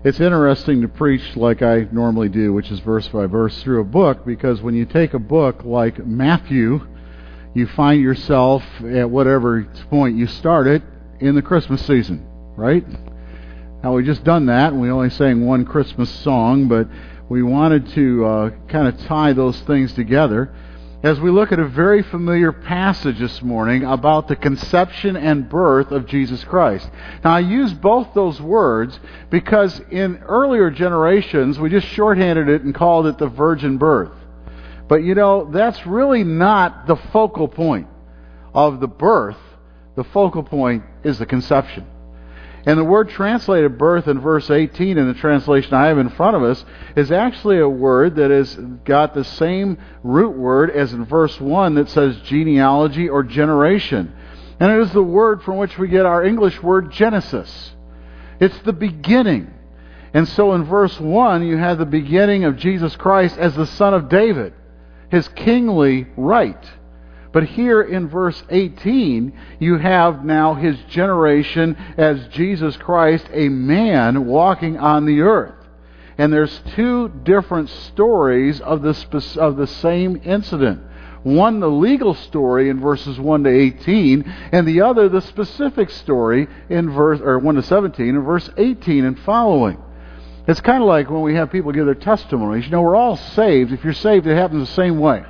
It's interesting to preach like I normally do, which is verse by verse through a book, because when you take a book like Matthew, you find yourself at whatever point you start it in the Christmas season, right? Now, we just done that, and we only sang one Christmas song, but we wanted to kind of tie those things together as we look at a very familiar passage this morning about the conception and birth of Jesus Christ. Now, I use both those words because in earlier generations, we just shorthanded it and called it the virgin birth. But you know, that's really not the focal point of the birth. The focal point is the conception. And the word translated birth in verse 18 in the translation I have in front of us is actually a word that has got the same root word as in verse 1 that says genealogy or generation. And it is the word from which we get our English word Genesis. It's the beginning. And so in verse 1 you have the beginning of Jesus Christ as the son of David, his kingly right. But here in verse 18, you have now his generation as Jesus Christ, a man walking on the earth. And there's two different stories of the same incident. One, the legal story in verses 1 to 18, and the other, the specific story in 1 to 17, in verse 18 and following. It's kind of like when we have people give their testimonies. You know, we're all saved. If you're saved, it happens the same way.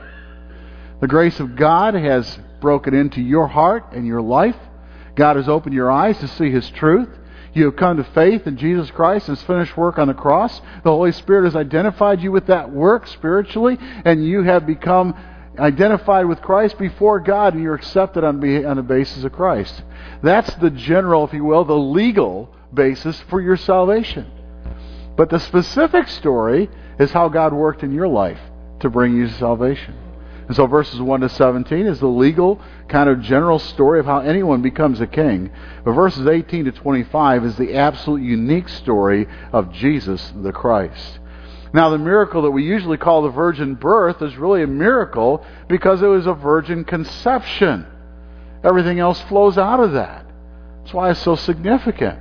The grace of God has broken into your heart and your life. God has opened your eyes to see His truth. You have come to faith in Jesus Christ and His finished work on the cross. The Holy Spirit has identified you with that work spiritually, and you have become identified with Christ before God, and you're accepted on the basis of Christ. That's the general, if you will, the legal basis for your salvation. But the specific story is how God worked in your life to bring you to salvation. And so verses 1 to 17 is the legal kind of general story of how anyone becomes a king. But verses 18 to 25 is the absolute unique story of Jesus the Christ. Now, the miracle that we usually call the virgin birth is really a miracle because it was a virgin conception. Everything else flows out of that. That's why it's so significant.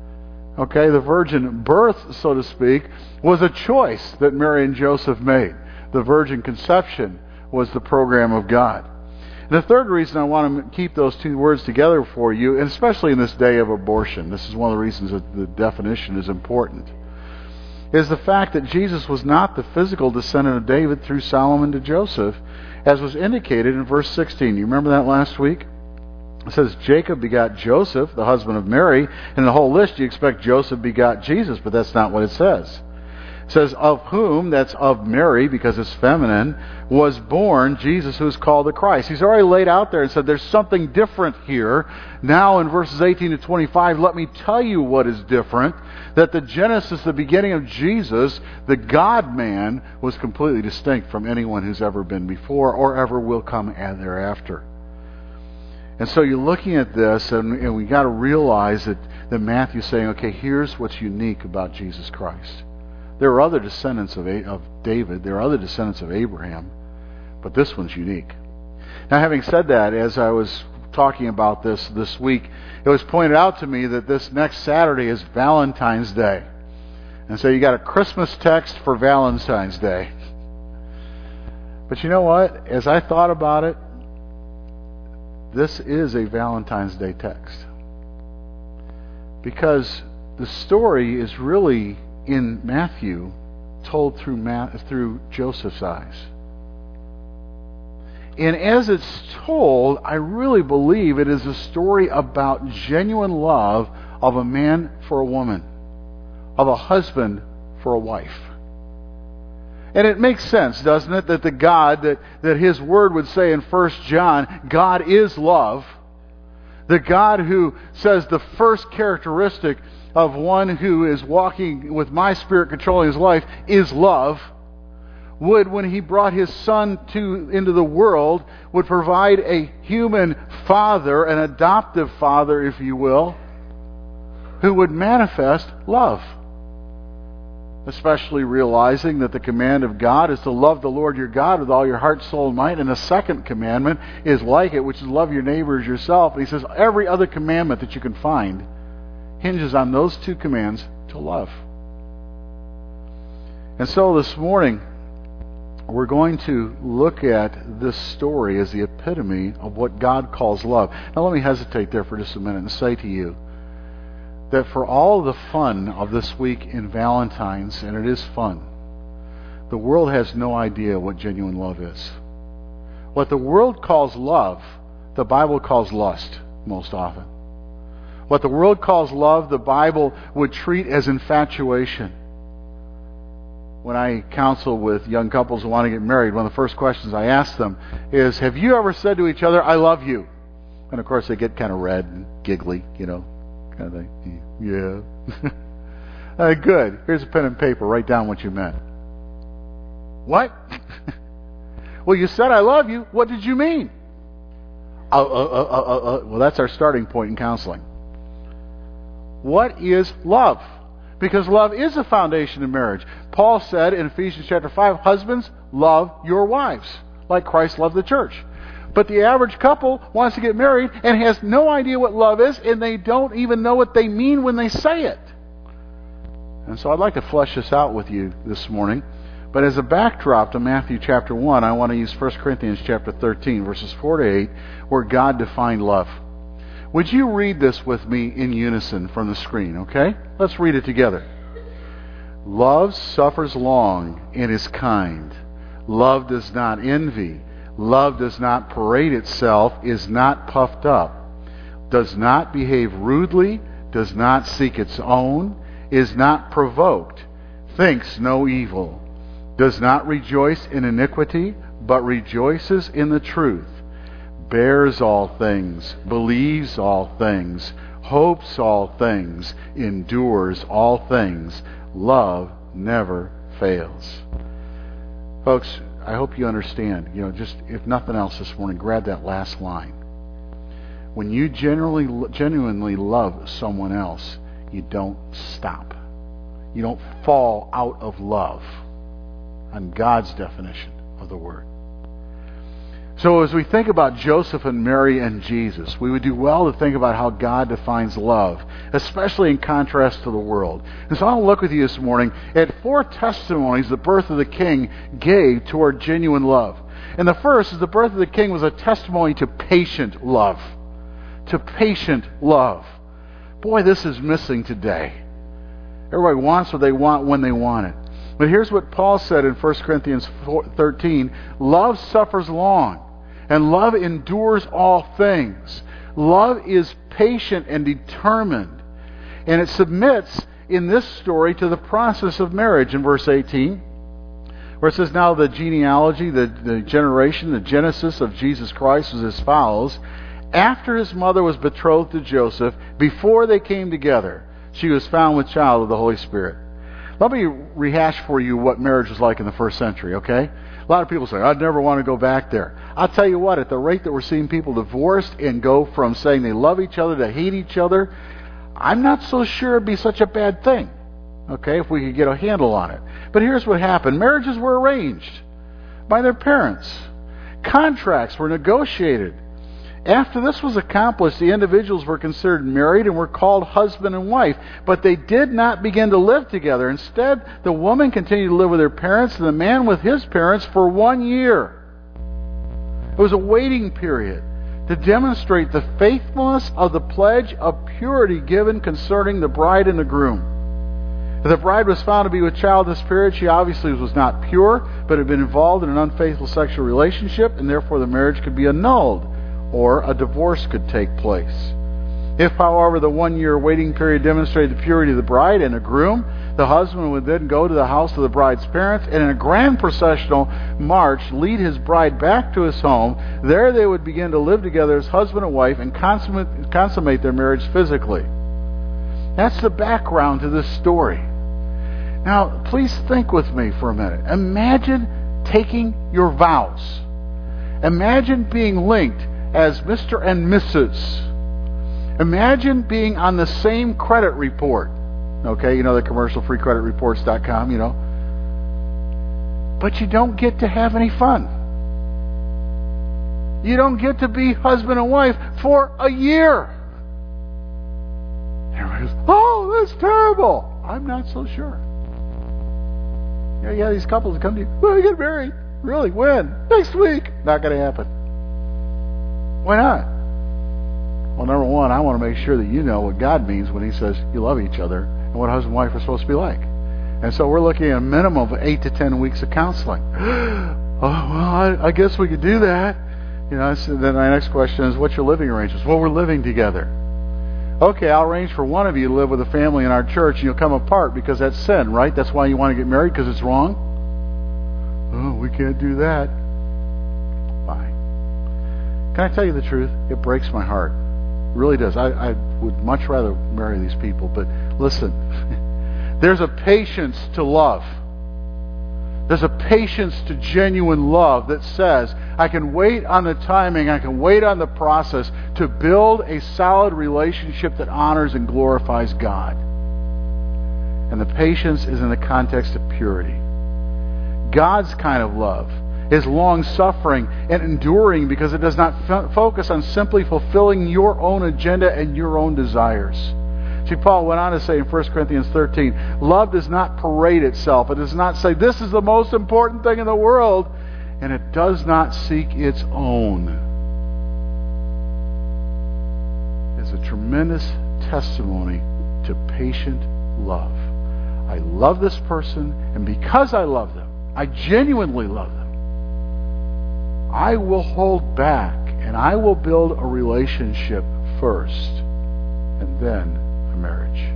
Okay, the virgin birth, so to speak, was a choice that Mary and Joseph made. The virgin conception was the program of God. And the third reason I want to keep those two words together for you, and especially in this day of abortion, this is one of the reasons that the definition is important, is the fact that Jesus was not the physical descendant of David through Solomon to Joseph, as was indicated in verse 16. You remember that last week? It says, Jacob begot Joseph, the husband of Mary, and in the whole list you expect Joseph begot Jesus, but that's not what it says. It says, of whom, that's of Mary, because it's feminine, was born Jesus, who is called the Christ. He's already laid out there and said there's something different here. Now in verses 18 to 25, let me tell you what is different. That the Genesis, the beginning of Jesus, the God-man, was completely distinct from anyone who's ever been before or ever will come thereafter. And so you're looking at this, and we got to realize that Matthew's saying, okay, here's what's unique about Jesus Christ. There are other descendants of David. There are other descendants of Abraham. But this one's unique. Now, having said that, as I was talking about this week, it was pointed out to me that this next Saturday is Valentine's Day. And so you got a Christmas text for Valentine's Day. But you know what? As I thought about it, this is a Valentine's Day text. Because the story is really, in Matthew, told through Joseph's eyes. And as it's told, I really believe it is a story about genuine love of a man for a woman, of a husband for a wife. And it makes sense, doesn't it, that the God, that His Word would say in 1 John, God is love. The God who says the first characteristic of one who is walking with my Spirit controlling his life is love, would, when He brought His Son into the world, would provide a human father, an adoptive father, if you will, who would manifest love. Especially realizing that the command of God is to love the Lord your God with all your heart, soul, and might. And the second commandment is like it, which is love your neighbor as yourself. And He says every other commandment that you can find hinges on those two commands to love. And so this morning, we're going to look at this story as the epitome of what God calls love. Now let me hesitate there for just a minute and say to you that for all the fun of this week in Valentine's, and it is fun, the world has no idea what genuine love is. What the world calls love, the Bible calls lust most often. What the world calls love, the Bible would treat as infatuation. When I counsel with young couples who want to get married, one of the first questions I ask them is, have you ever said to each other, I love you? And of course they get kind of red and giggly, kind of thing. Yeah. Good. Here's a pen and paper. Write down what you meant. What? Well, you said I love you. What did you mean? Well, that's our starting point in counseling. What is love? Because love is the foundation of marriage. Paul said in Ephesians chapter 5, husbands, love your wives, like Christ loved the church. But the average couple wants to get married and has no idea what love is, and they don't even know what they mean when they say it. And so I'd like to flesh this out with you this morning. But as a backdrop to Matthew chapter 1, I want to use 1 Corinthians chapter 13, verses 4 to 8, where God defined love. Would you read this with me in unison from the screen, okay? Let's read it together. Love suffers long and is kind. Love does not envy. Love does not parade itself, is not puffed up, does not behave rudely, does not seek its own, is not provoked, thinks no evil, does not rejoice in iniquity, but rejoices in the truth, bears all things, believes all things, hopes all things, endures all things. Love never fails. Folks, I hope you understand, just if nothing else this morning, grab that last line. When you genuinely love someone else, you don't stop. You don't fall out of love on God's definition of the word. So as we think about Joseph and Mary and Jesus, we would do well to think about how God defines love, especially in contrast to the world. And so I'll look with you this morning at 4 testimonies the birth of the King gave toward genuine love. And the first is the birth of the King was a testimony to patient love. To patient love. Boy, this is missing today. Everybody wants what they want when they want it. But here's what Paul said in 1 Corinthians 13. Love suffers long, and love endures all things. Love is patient and determined. And it submits in this story to the process of marriage in verse 18, where it says, now the genealogy, the generation, the genesis of Jesus Christ was as follows. After his mother was betrothed to Joseph, before they came together, she was found with child of the Holy Spirit. Let me rehash for you what marriage was like in the first century, okay? A lot of people say, I'd never want to go back there. I'll tell you what, at the rate that we're seeing people divorced and go from saying they love each other to hate each other, I'm not so sure it'd be such a bad thing, okay, if we could get a handle on it. But here's what happened. Marriages were arranged by their parents. Contracts were negotiated. After this was accomplished, the individuals were considered married and were called husband and wife. But they did not begin to live together. Instead, the woman continued to live with her parents and the man with his parents for 1 year. It was a waiting period to demonstrate the faithfulness of the pledge of purity given concerning the bride and the groom. If the bride was found to be with child in this period, she obviously was not pure, but had been involved in an unfaithful sexual relationship, and therefore the marriage could be annulled, or a divorce could take place. If, however, the 1 year waiting period demonstrated the purity of the bride and the groom, the husband would then go to the house of the bride's parents and in a grand processional march lead his bride back to his home. There they would begin to live together as husband and wife and consummate their marriage physically. That's the background to this story. Now, please think with me for a minute. Imagine taking your vows. Imagine being linked as Mr. and Mrs. Imagine being on the same credit report. Okay, the commercial, freecreditreports.com, But you don't get to have any fun. You don't get to be husband and wife for a year. Everybody goes, oh, that's terrible. I'm not so sure. Yeah, these couples that come to you, well, you get married. Really? When? Next week. Not going to happen. Why not? Well, number one, I want to make sure that you know what God means when He says you love each other and what husband and wife are supposed to be like. And so we're looking at a minimum of 8 to 10 weeks of counseling. Oh, well, I guess we could do that. So then my next question is, what's your living arrangements? Well, we're living together. Okay, I'll arrange for one of you to live with a family in our church, and you'll come apart because that's sin, right? That's why you want to get married, because it's wrong? Oh, we can't do that. Why? Can I tell you the truth? It breaks my heart. It really does. I would much rather marry these people, but listen. There's a patience to love. There's a patience to genuine love that says, I can wait on the timing, I can wait on the process to build a solid relationship that honors and glorifies God. And the patience is in the context of purity. God's kind of love is long-suffering and enduring because it does not focus on simply fulfilling your own agenda and your own desires. See, Paul went on to say in 1 Corinthians 13, love does not parade itself. It does not say, this is the most important thing in the world. And it does not seek its own. It's a tremendous testimony to patient love. I love this person, and because I love them, I genuinely love them, I will hold back, and I will build a relationship first, and then marriage.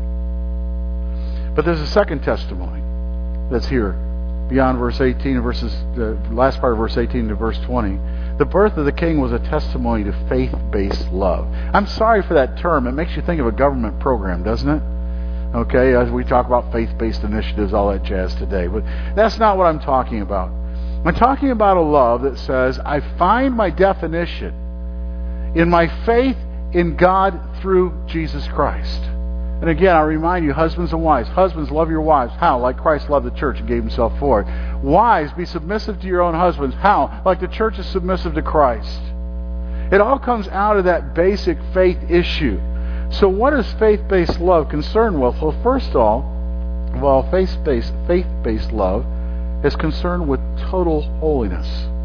But there's a second testimony that's here beyond verse 18 and the last part of verse 18 to verse 20. The birth of the king was a testimony to faith-based love. I'm sorry for that term. It makes you think of a government program, doesn't it? Okay, as we talk about faith-based initiatives, all that jazz today. But that's not what I'm talking about. I'm talking about a love that says, I find my definition in my faith in God through Jesus Christ. And again, I remind you, husbands and wives. Husbands, love your wives. How? Like Christ loved the church and gave Himself for it. Wives, be submissive to your own husbands. How? Like the church is submissive to Christ. It all comes out of that basic faith issue. So what is faith-based love concerned with? Well, first of all, faith-based love is concerned with total holiness.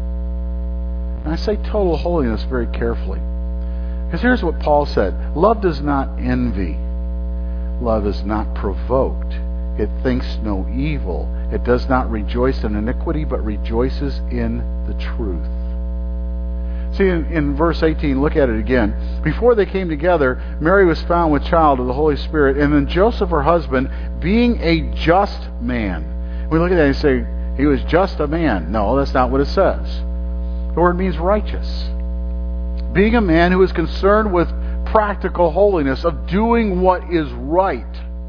And I say total holiness very carefully. Because here's what Paul said. Love does not envy. Love is not provoked. It thinks no evil. It does not rejoice in iniquity, but rejoices in the truth. See, in verse 18, look at it again. Before they came together, Mary was found with child of the Holy Spirit, and then Joseph, her husband, being a just man. We look at that and say, he was just a man. No, that's not what it says. The word means righteous. Being a man who is concerned with practical holiness, of doing what is right,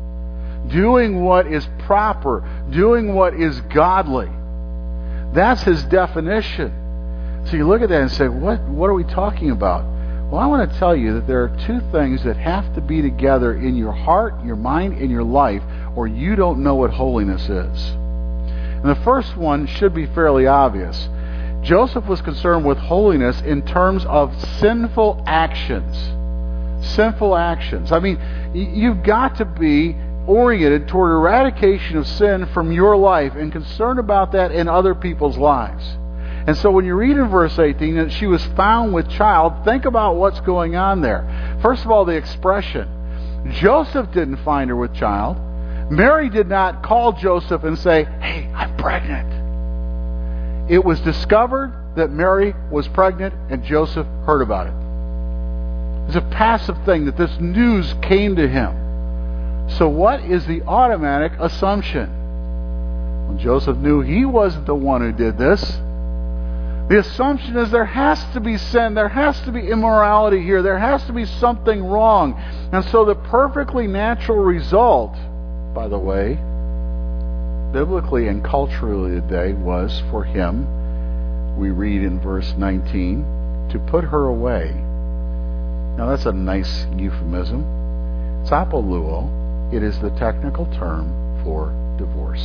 doing what is proper, doing what is godly. That's his definition. So you look at that and say, what are we talking about? Well, I want to tell you that there are two things that have to be together in your heart, your mind, and your life, or you don't know what holiness is. And the first one should be fairly obvious. Joseph was concerned with holiness in terms of sinful actions. Sinful actions. I mean, you've got to be oriented toward eradication of sin from your life and concerned about that in other people's lives. And so when you read in verse 18 that she was found with child, think about what's going on there. First of all, the expression. Joseph didn't find her with child. Mary did not call Joseph and say, hey, I'm pregnant. It was discovered that Mary was pregnant and Joseph heard about it. It's a passive thing that this news came to him. So what is the automatic assumption? Well, Joseph knew he wasn't the one who did this. The assumption is there has to be sin, there has to be immorality here, there has to be something wrong. And so the perfectly natural result, by the way, biblically and culturally today, was for him, we read in verse 19, to put her away. Now that's a nice euphemism. Sapoluo, it is the technical term for divorce.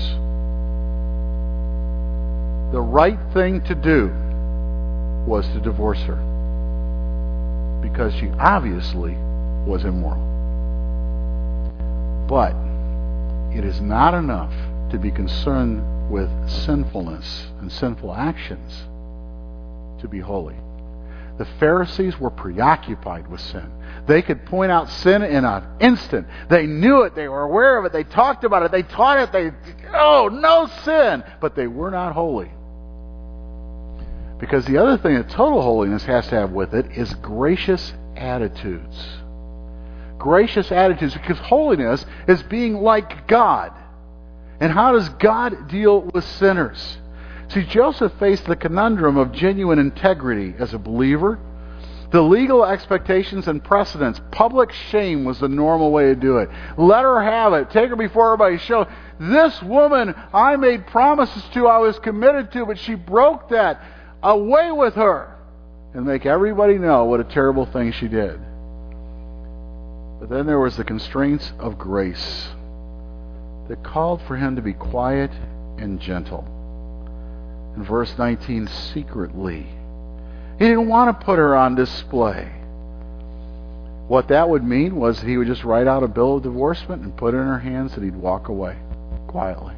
The right thing to do was to divorce her because she obviously was immoral. But it is not enough to be concerned with sinfulness and sinful actions to be holy. The Pharisees were preoccupied with sin. They could point out sin in an instant. They knew it. They were aware of it. They talked about it. They taught it. No sin. But they were not holy. Because the other thing that total holiness has to have with it is gracious attitudes. Gracious attitudes, because holiness is being like God. And how does God deal with sinners? See, Joseph faced the conundrum of genuine integrity as a believer. The legal expectations and precedents. Public shame was the normal way to do it. Let her have it. Take her before everybody. Show, this woman I made promises to, I was committed to, but she broke that. Away with her. And make everybody know what a terrible thing she did. But then there was the constraints of grace that called for him to be quiet and gentle. In verse 19, secretly. He didn't want to put her on display. What that would mean was he would just write out a bill of divorcement and put it in her hands and he'd walk away quietly.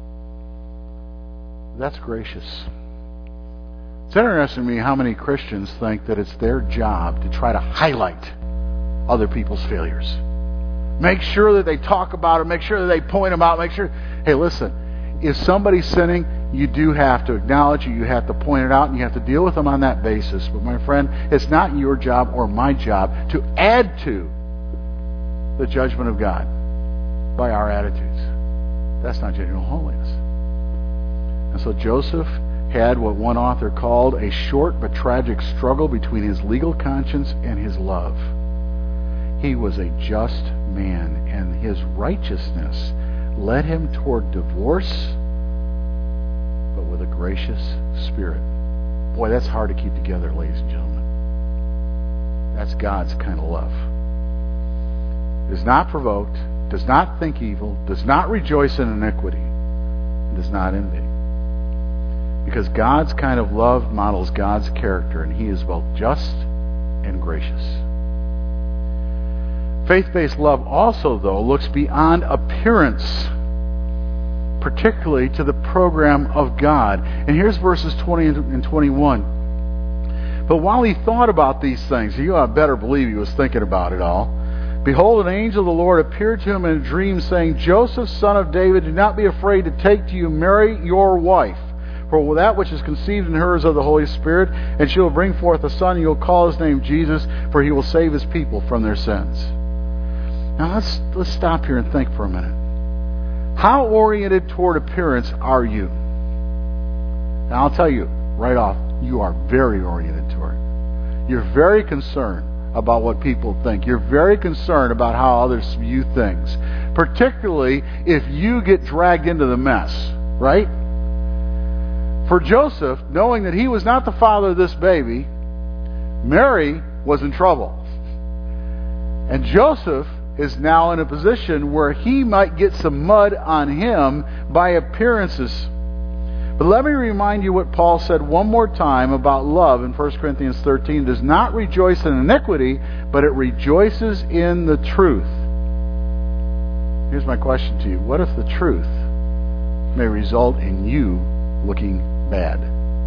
That's gracious. It's interesting to me how many Christians think that it's their job to try to highlight other people's failures. Make sure that they talk about it, make sure that they point them out, make sure... Hey, listen, if somebody's sinning, you do have to acknowledge it, you have to point it out, and you have to deal with them on that basis. But my friend, it's not your job or my job to add to the judgment of God by our attitudes. That's not genuine holiness. And so Joseph had what one author called a short but tragic struggle between his legal conscience and his love. He was a just man, and his righteousness led him toward divorce, but with a gracious spirit. Boy, that's hard to keep together, ladies and gentlemen. That's God's kind of love. Is not provoked, does not think evil, does not rejoice in iniquity, and does not envy. Because God's kind of love models God's character, and He is both just and gracious. Faith-based love also, though, looks beyond appearance, particularly to the program of God. And here's verses 20 and 21. But while he thought about these things, you better believe he was thinking about it all. Behold, an angel of the Lord appeared to him in a dream, saying, Joseph, son of David, do not be afraid to take to you Mary, your wife. For that which is conceived in her is of the Holy Spirit, and she will bring forth a son, and you will call his name Jesus, for he will save his people from their sins. Now let's stop here and think for a minute. How oriented toward appearance are you? And I'll tell you right off, you are very oriented toward it. You're very concerned about what people think. You're very concerned about how others view things. Particularly if you get dragged into the mess, right? For Joseph, knowing that he was not the father of this baby, Mary was in trouble. And Joseph is now in a position where he might get some mud on him by appearances. But let me remind you what Paul said one more time about love in 1 Corinthians 13. It does not rejoice in iniquity, but it rejoices in the truth. Here's my question to you. What if the truth may result in you looking bad?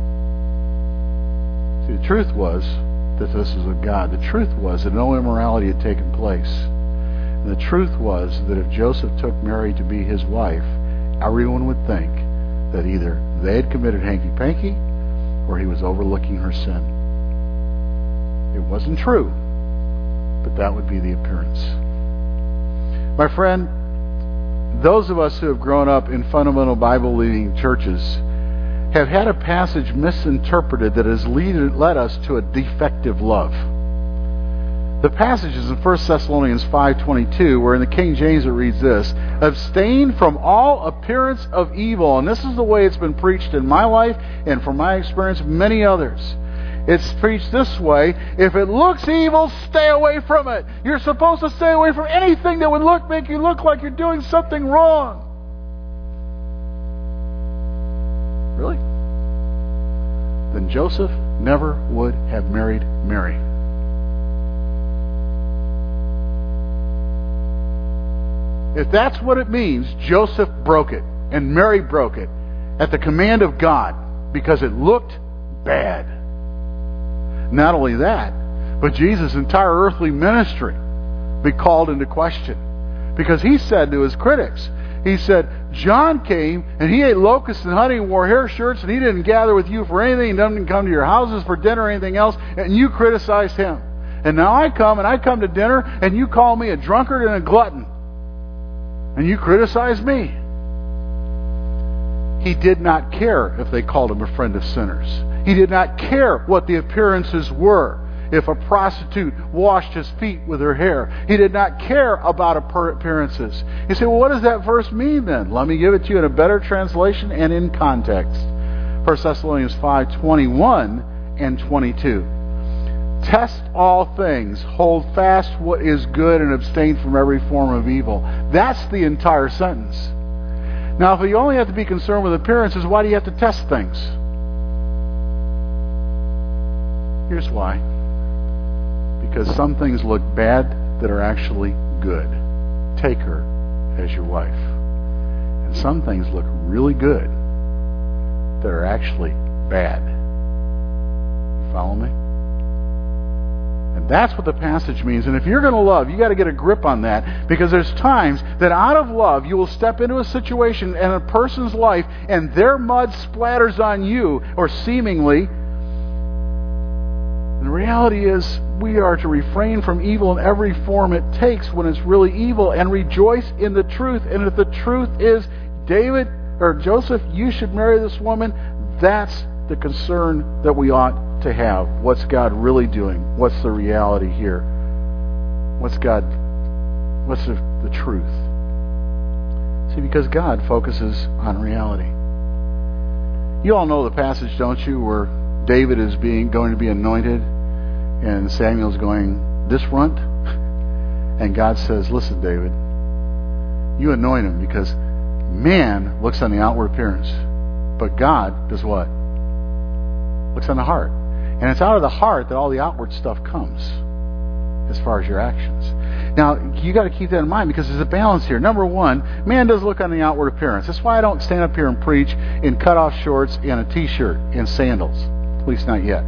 See, the truth was that this is of God. The truth was that no immorality had taken place. And the truth was that if Joseph took Mary to be his wife, everyone would think that either they had committed hanky-panky or he was overlooking her sin. It wasn't true, but that would be the appearance. My friend, those of us who have grown up in fundamental Bible-leading churches have had a passage misinterpreted that has led us to a defective love. The passage is in 1 Thessalonians 5:22, where in the King James it reads this: abstain from all appearance of evil. And this is the way it's been preached in my life and from my experience, many others. It's preached this way: if it looks evil, stay away from it. You're supposed to stay away from anything that would make you look like you're doing something wrong. Really? Then Joseph never would have married Mary. If that's what it means, Joseph broke it, and Mary broke it. at the command of God because it looked bad. Not only that, but Jesus' entire earthly ministry be called into question. Because he said to his critics, he said, John came and he ate locusts and honey and wore hair shirts, and he didn't gather with you for anything, he didn't come to your houses for dinner or anything else, and you criticized him. And now I come to dinner and you call me a drunkard and a glutton. And you criticize me. He did not care if they called him a friend of sinners. He did not care what the appearances were. If a prostitute washed his feet with her hair, he did not care about appearances. You say, well, what does that verse mean then? Let me give it to you in a better translation and in context. 1 Thessalonians 5:21 and 22. Test all things, hold fast what is good, and abstain from every form of evil. That's the entire sentence. Now, if you only have to be concerned with appearances, why do you have to test things? Here's why. Because some things look bad that are actually good. Take her as your wife. And some things look really good that are actually bad. You follow me? And that's what the passage means. And if you're going to love, you got to get a grip on that, because there's times that out of love you will step into a situation in a person's life and their mud splatters on you, or seemingly. And the reality is we are to refrain from evil in every form it takes when it's really evil, and rejoice in the truth. And if the truth is David or Joseph, you should marry this woman, that's the concern that we ought to have. What's God really doing? What's the reality here? What's the truth? See, because God focuses on reality. You all know the passage, don't you, where David is going to be anointed, and Samuel's going, this runt? And God says, listen, David, you anoint him because man looks on the outward appearance, but God does what? Looks on the heart. And it's out of the heart that all the outward stuff comes, as far as your actions. Now, you got to keep that in mind, because there's a balance here. Number one, man does look on the outward appearance. That's why I don't stand up here and preach in cutoff shorts and a t-shirt and sandals. At least not yet.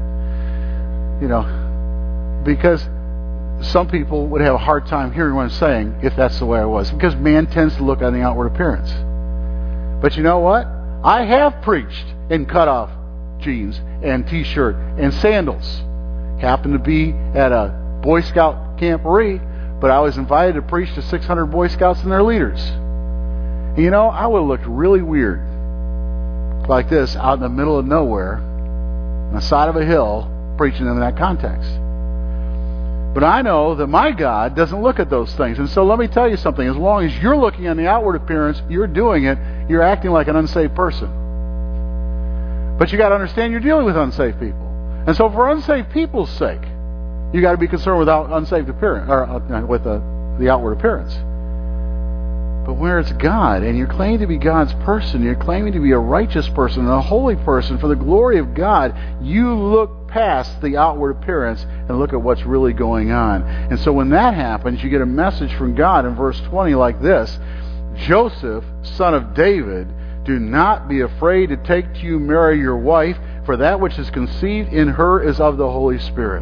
Because some people would have a hard time hearing what I'm saying if that's the way I was. Because man tends to look on the outward appearance. But you know what? I have preached in cutoff jeans and t-shirt and sandals. Happened to be at a Boy Scout camporee, but I was invited to preach to 600 Boy Scouts and their leaders. And I would have looked really weird like this out in the middle of nowhere on the side of a hill preaching in that context. But I know that my God doesn't look at those things. And so let me tell you something. As long as you're looking on the outward appearance, you're doing it, you're acting like an unsaved person. But you got to understand you're dealing with unsaved people. And so for unsaved people's sake, you got to be concerned with unsaved appearance, or with the outward appearance. But where it's God, and you're claiming to be God's person, you're claiming to be a righteous person and a holy person for the glory of God, you look past the outward appearance and look at what's really going on. And so when that happens, you get a message from God in verse 20 like this: Joseph, son of David, do not be afraid to take to you Mary your wife, for that which is conceived in her is of the Holy Spirit.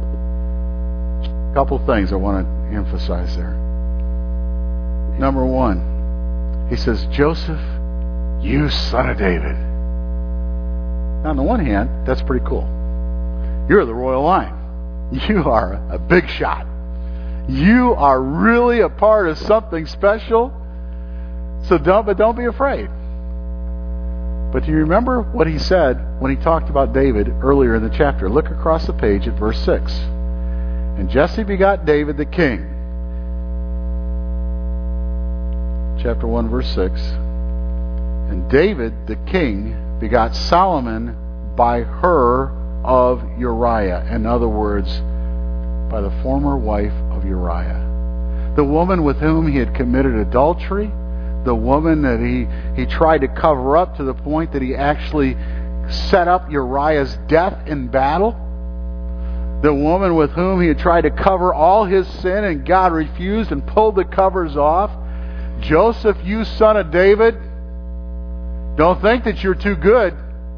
A couple things I want to emphasize there. Number one, he says, Joseph, you son of David. Now, on the one hand, that's pretty cool. You're the royal line. You are a big shot. You are really a part of something special. So don't be afraid. But do you remember what he said when he talked about David earlier in the chapter? Look across the page at verse 6. And Jesse begot David the king. Chapter 1, verse 6. And David the king begot Solomon by her of Uriah. In other words, by the former wife of Uriah. The woman with whom he had committed adultery. The woman that he tried to cover up to the point that he actually set up Uriah's death in battle. The woman with whom he had tried to cover all his sin, and God refused and pulled the covers off. Joseph, you son of David, Don't think that you're too good.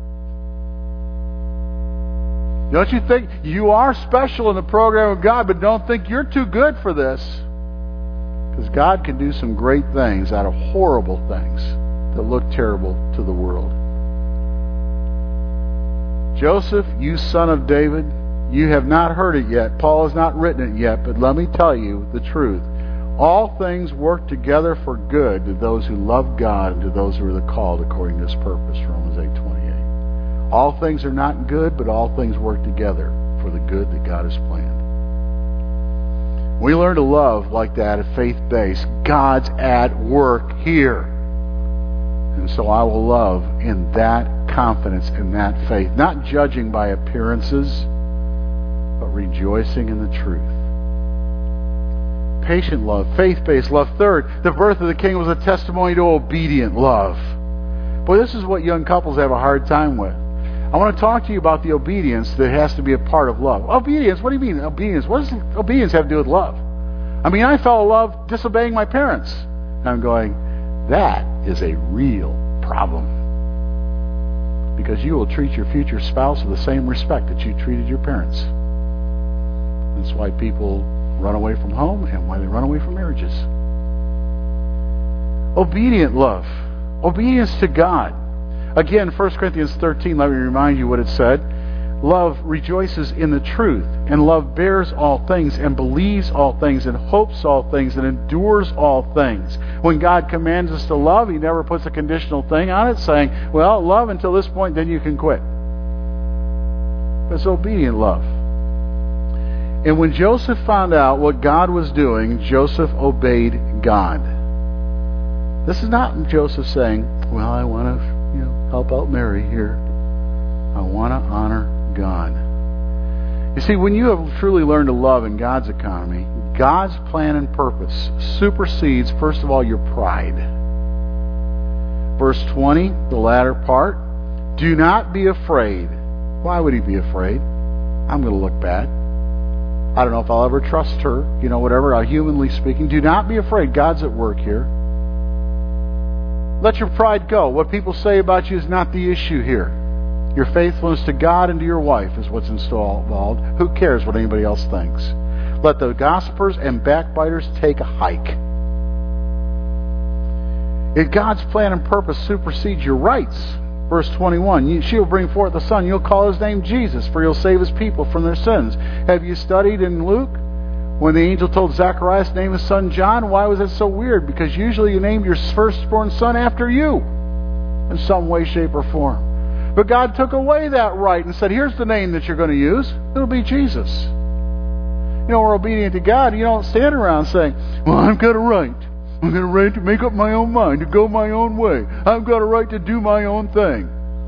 Don't you think you are special in the program of God, but don't think you're too good for this. Because God can do some great things out of horrible things that look terrible to the world. Joseph, you son of David, you have not heard it yet. Paul has not written it yet, but let me tell you the truth. All things work together for good to those who love God and to those who are the called according to His purpose. Romans 8:28. All things are not good, but all things work together for the good that God has planned. We learn to love like that at Faith Base. God's at work here. And so I will love in that confidence, in that faith. Not judging by appearances, but rejoicing in the truth. Patient love, faith-based love. Third, the birth of the King was a testimony to obedient love. Boy, this is what young couples have a hard time with. I want to talk to you about the obedience that has to be a part of love. Obedience? What do you mean, obedience? What does obedience have to do with love? I mean, I fell in love disobeying my parents. And I'm going, that is a real problem. Because you will treat your future spouse with the same respect that you treated your parents. That's why people run away from home and why they run away from marriages. Obedient love. Obedience to God. Again, 1 Corinthians 13, let me remind you what it said. Love rejoices in the truth, and love bears all things, and believes all things, and hopes all things, and endures all things. When God commands us to love, He never puts a conditional thing on it, saying, well, love until this point, then you can quit. It's obedient love. And when Joseph found out what God was doing, Joseph obeyed God. This is not Joseph saying, well, I want to help out Mary here. I want to honor God. You see, when you have truly learned to love in God's economy, God's plan and purpose supersedes, first of all, your pride. Verse 20, the latter part, do not be afraid. Why would he be afraid? I'm going to look bad. I don't know if I'll ever trust her, whatever, humanly speaking. Do not be afraid. God's at work here. Let your pride go. What people say about you is not the issue here. Your faithfulness to God and to your wife is what's involved. Who cares what anybody else thinks? Let the gossipers and backbiters take a hike. If God's plan and purpose supersedes your rights, verse 21, she will bring forth a son. You'll call his name Jesus, for he'll save his people from their sins. Have you studied in Luke? When the angel told Zacharias to name his son John, why was that so weird? Because usually you named your firstborn son after you in some way, shape, or form. But God took away that right and said, here's the name that you're going to use. It'll be Jesus. We're obedient to God. You don't stand around saying, well, I've got a right. I've got a right to make up my own mind, to go my own way. I've got a right to do my own thing.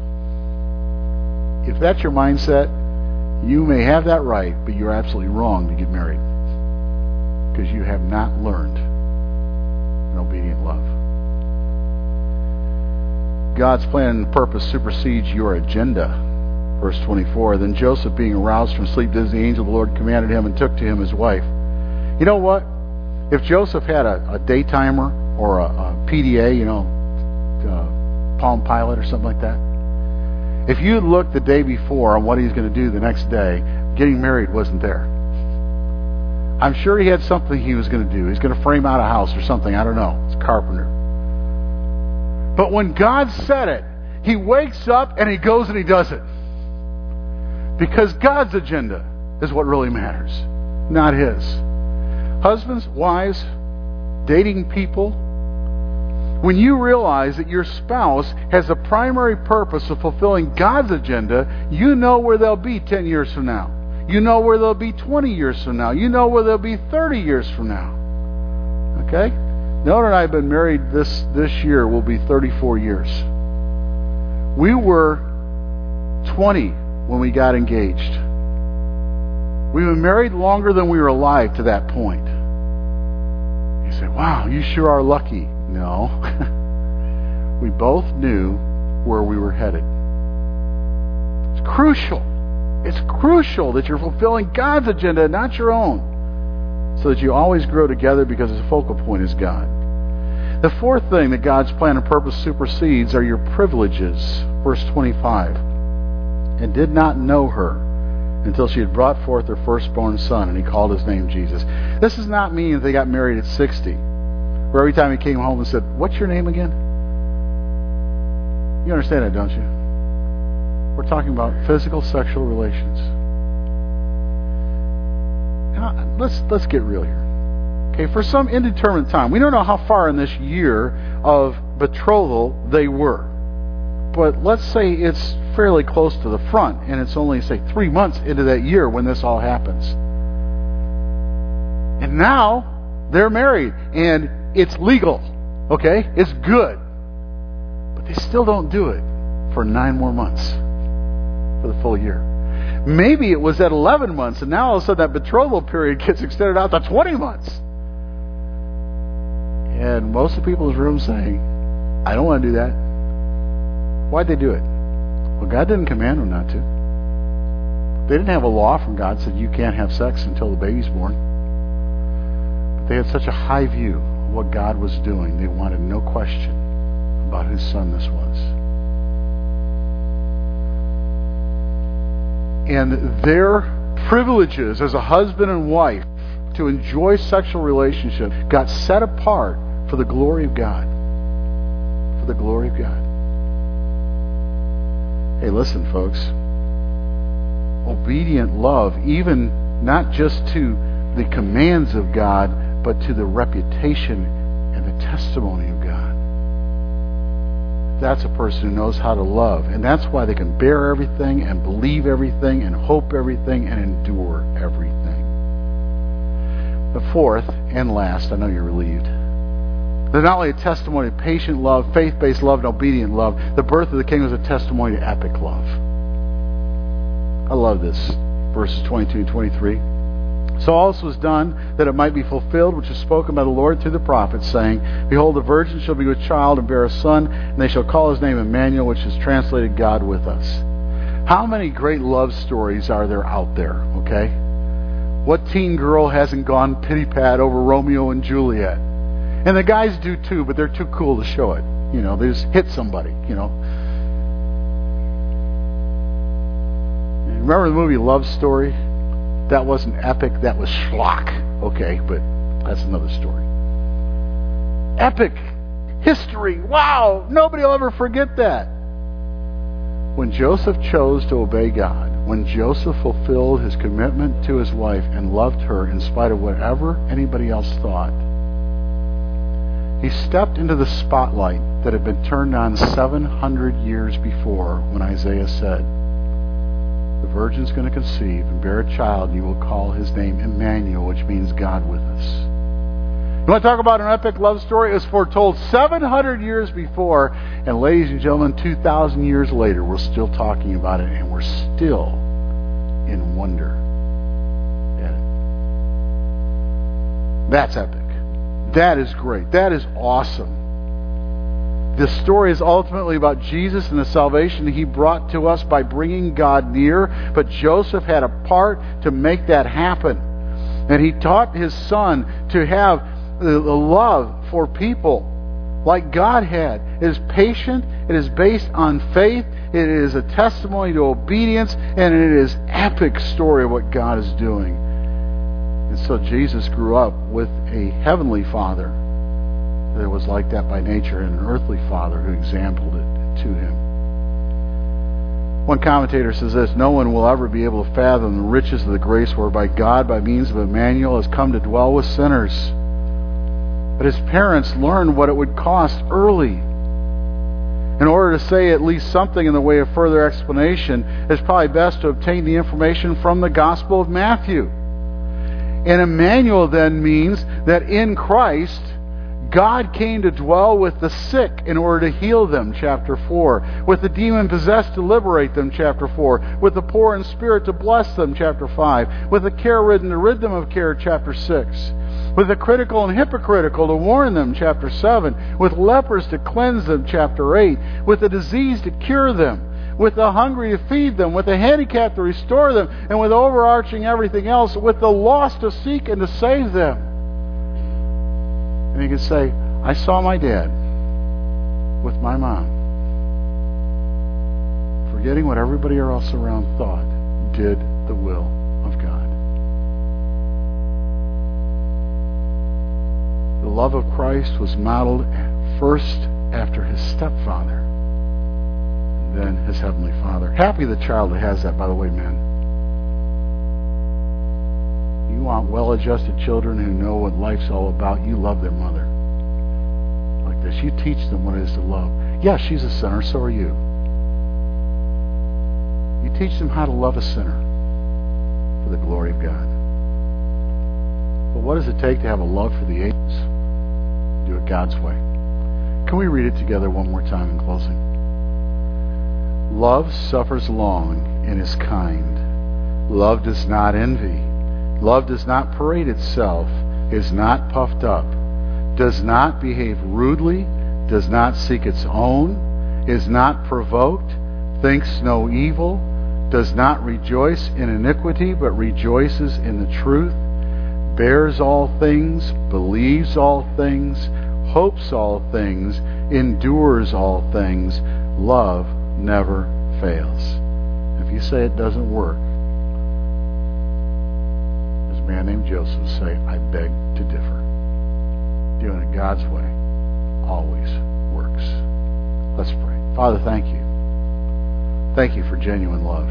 If that's your mindset, you may have that right, but you're absolutely wrong to get married. Because you have not learned an obedient love. God's plan and purpose supersedes your agenda. Verse 24, then Joseph, being aroused from sleep, did as the angel of the Lord commanded him and took to him his wife. You know what? If Joseph had a daytimer or a PDA, Palm Pilot or something like that, if you had looked the day before on what he's going to do the next day, getting married wasn't there. I'm sure he had something he was going to do. He's going to frame out a house or something. I don't know. It's a carpenter. But when God said it, he wakes up and he goes and he does it. Because God's agenda is what really matters, not his. Husbands, wives, dating people, when you realize that your spouse has a primary purpose of fulfilling God's agenda, you know where they'll be 10 years from now. You know where they'll be 20 years from now. You know where they'll be 30 years from now. Okay? Nona and I have been married this year. Will be 34 years. We were 20 when we got engaged. We've been married longer than we were alive to that point. You say, wow, you sure are lucky. No. We both knew where we were headed. It's crucial. It's crucial that you're fulfilling God's agenda, not your own, so that you always grow together because the focal point is God. The fourth thing that God's plan and purpose supersedes are your privileges. Verse 25. And did not know her until she had brought forth her firstborn son, and he called his name Jesus. This does not mean that they got married at 60, where every time he came home and said, "What's your name again?" You understand that, don't you? We're talking about physical sexual relations. Now, let's get real here. Okay, for some indeterminate time, we don't know how far in this year of betrothal they were. But let's say it's fairly close to the front, and it's only, say, 3 months into that year when this all happens. And now they're married, and it's legal. Okay? It's good. But they still don't do it for 9 more months for the full year. Maybe it was at 11 months, and now all of a sudden that betrothal period gets extended out to 20 months. And most of the people in this room saying, "I don't want to do that." Why'd they do it? Well, God didn't command them not to. They didn't have a law from God that said you can't have sex until the baby's born. But they had such a high view of what God was doing, they wanted no question about whose son this was. And their privileges as a husband and wife to enjoy sexual relationship got set apart for the glory of God. For the glory of God. Hey, listen, folks. Obedient love, even not just to the commands of God, but to the reputation and the testimony of God. That's a person who knows how to love. And that's why they can bear everything and believe everything and hope everything and endure everything. The fourth and last, I know you're relieved. They're not only a testimony of patient love, faith-based love, and obedient love. The birth of the King was a testimony to epic love. I love this. Verses 22 and 23. So all this was done that it might be fulfilled, which is spoken by the Lord through the prophets, saying, Behold, the virgin shall be with child and bear a son, and they shall call his name Emmanuel, which is translated God with us. How many great love stories are there out there, okay? What teen girl hasn't gone pity-pat over Romeo and Juliet? And the guys do too, but they're too cool to show it. You know, they just hit somebody, you know. And remember the movie Love Story? That wasn't epic, that was schlock. Okay, but that's another story. Epic history. Wow, nobody will ever forget that. When Joseph chose to obey God, when Joseph fulfilled his commitment to his wife and loved her in spite of whatever anybody else thought, he stepped into the spotlight that had been turned on 700 years before when Isaiah said, the virgin's going to conceive and bear a child, and you will call his name Emmanuel, which means God with us. You want to talk about an epic love story? It was foretold 700 years before, and ladies and gentlemen, 2,000 years later, we're still talking about it, and we're still in wonder at it. That's epic. That is great. That is awesome. This story is ultimately about Jesus and the salvation that he brought to us by bringing God near. But Joseph had a part to make that happen. And he taught his son to have the love for people like God had. It is patient. It is based on faith. It is a testimony to obedience. And it is an epic story of what God is doing. And so Jesus grew up with a heavenly father that was like that by nature, and an earthly father who exampled it to him. One commentator says this, no one will ever be able to fathom the riches of the grace whereby God, by means of Emmanuel, has come to dwell with sinners. But his parents learned what it would cost early. In order to say at least something in the way of further explanation, it's probably best to obtain the information from the Gospel of Matthew. And Emmanuel then means that in Christ, God came to dwell with the sick in order to heal them, chapter 4. With the demon-possessed to liberate them, chapter 4. With the poor in spirit to bless them, chapter 5. With the care-ridden to rid them of care, chapter 6. With the critical and hypocritical to warn them, chapter 7. With lepers to cleanse them, chapter 8. With the diseased to cure them. With the hungry to feed them. With the handicapped to restore them. And with overarching everything else, with the lost to seek and to save them. And you can say, I saw my dad with my mom, forgetting what everybody else around thought, did the will of God. The love of Christ was modeled first after his stepfather, and then his heavenly Father. Happy the child that has that, by the way, men. You want well-adjusted children who know what life's all about. You love their mother like this. You teach them what it is to love. Yeah, she's a sinner, so are you. You teach them how to love a sinner for the glory of God. But what does it take to have a love for the ages? Do it God's way. Can we read it together one more time in closing? Love suffers long and is kind. Love does not envy. Love does not parade itself, is not puffed up, does not behave rudely, does not seek its own, is not provoked, thinks no evil, does not rejoice in iniquity, but rejoices in the truth, bears all things, believes all things, hopes all things, endures all things. Love never fails. If you say it doesn't work, as a man named Joseph say, I beg to differ. Doing it God's way always works. Let's pray. Father, thank you. Thank you for genuine love.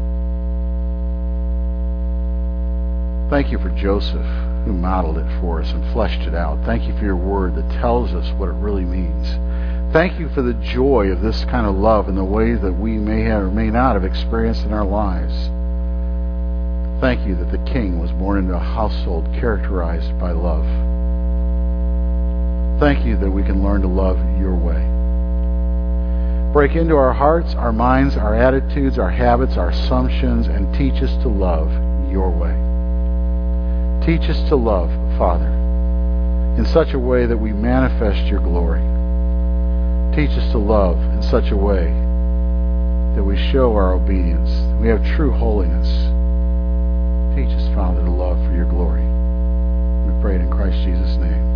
Thank you for Joseph, who modeled it for us and fleshed it out. Thank you for your word that tells us what it really means. Thank you for the joy of this kind of love in the way that we may have or may not have experienced in our lives. Thank you that the king was born into a household characterized by love. Thank you that we can learn to love your way. Break into our hearts, our minds, our attitudes, our habits, our assumptions, and teach us to love your way. Teach us to love, Father, in such a way that we manifest your glory. Teach us to love in such a way that we show our obedience. We have true holiness. Teach us, Father, to love for your glory. We pray it in Christ Jesus' name.